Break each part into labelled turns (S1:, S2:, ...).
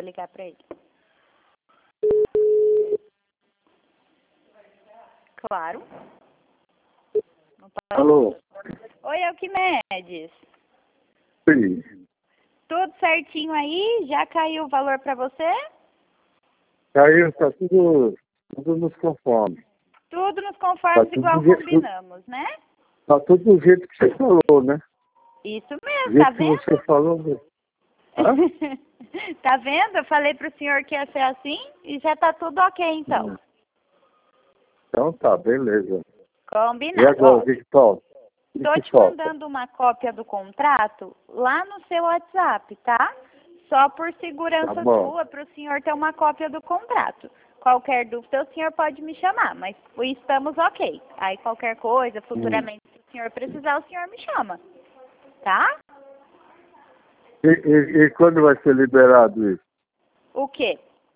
S1: ligar pra ele. Claro.
S2: Alô?
S1: Oi, Alquimedes.
S2: Sim.
S1: Tudo certinho aí? Já caiu o valor pra você?
S2: Caiu, tá tudo nos conformes.
S1: Tudo nos conformes
S2: Tá
S1: igual
S2: tudo
S1: combinamos, né?
S2: Tá tudo do jeito que você falou, né?
S1: Isso
S2: Do
S1: mesmo,
S2: jeito
S1: tá
S2: que você
S1: vendo?
S2: falou mesmo. Hã?
S1: Tá vendo? Eu falei pro senhor que ia ser assim e já tá tudo ok, então.
S2: Então tá, beleza. E
S1: Combinado.
S2: agora,
S1: Ó,
S2: o que falta? O
S1: tô
S2: que
S1: te
S2: falta?
S1: mandando uma cópia do contrato lá no seu WhatsApp, tá? Só por
S2: Tá
S1: segurança
S2: bom.
S1: sua, para o senhor ter uma cópia do contrato. Qualquer dúvida, o senhor pode me chamar, mas estamos ok. Aí qualquer coisa, futuramente, se o senhor precisar, o senhor me chama, tá?
S2: E quando vai ser liberado isso?
S1: O quê?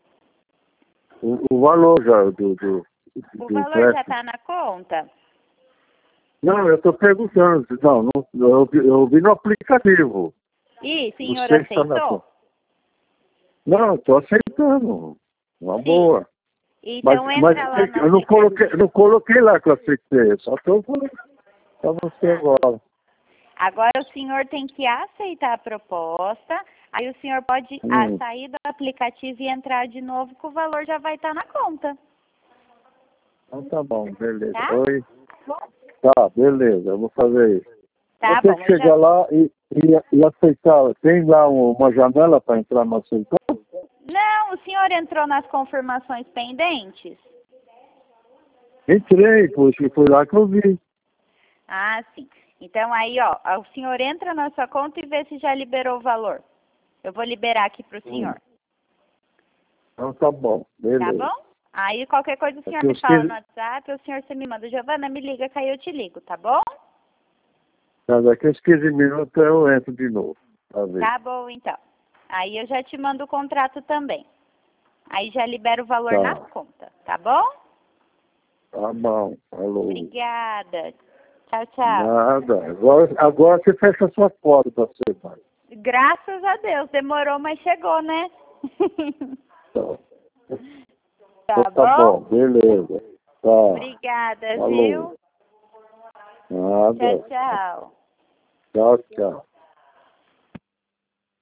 S2: O valor já do
S1: O valor já
S2: empréstimo?
S1: tá na conta?
S2: Não, eu tô perguntando. Não, eu vi no aplicativo.
S1: Ih, senhor
S2: Você está na
S1: aceitou?
S2: conta. Não, eu tô aceitando. Uma
S1: Sim.
S2: boa. Mas
S1: Então entra lá no
S2: eu não
S1: aplicativo.
S2: coloquei lá que eu aceitei. Eu só estou falando para você agora.
S1: Agora o senhor tem que aceitar a proposta, aí o senhor pode sair do aplicativo e entrar de novo, que o valor já vai estar na conta.
S2: Então tá bom, beleza.
S1: Tá?
S2: Oi. Tá, beleza, eu vou fazer isso.
S1: Tá
S2: Vou ter
S1: bom,
S2: que chegar lá e aceitar. Tem lá uma janela para entrar no aceitar?
S1: Não, o senhor entrou nas confirmações pendentes?
S2: Entrei, poxa, foi lá que eu vi.
S1: Ah, sim. Então aí, ó, o senhor entra na sua conta e vê se já liberou o valor. Eu vou liberar aqui pro senhor.
S2: Então tá bom,
S1: Tá
S2: beleza.
S1: bom? Aí qualquer coisa o senhor
S2: Daqui
S1: me
S2: uns
S1: fala no
S2: 15,
S1: WhatsApp, o senhor você me manda. Giovana, me liga que aí eu te ligo, tá bom?
S2: daqui uns 15 minutos eu entro de novo. Pra ver.
S1: Tá bom, então. Aí eu já te mando o contrato também. Aí já libera o valor na
S2: Tá,
S1: conta, tá bom?
S2: tá bom, falou.
S1: Obrigada. Tchau, tchau.
S2: Nada. Agora você fecha a sua foto para você, pai.
S1: Graças a Deus, demorou, mas chegou, né?
S2: Tá.
S1: Tá
S2: Tá
S1: bom?
S2: bom, beleza. Tá.
S1: Obrigada,
S2: Falou.
S1: viu? Tchau,
S2: Nada.
S1: tchau.
S2: Tchau, tchau.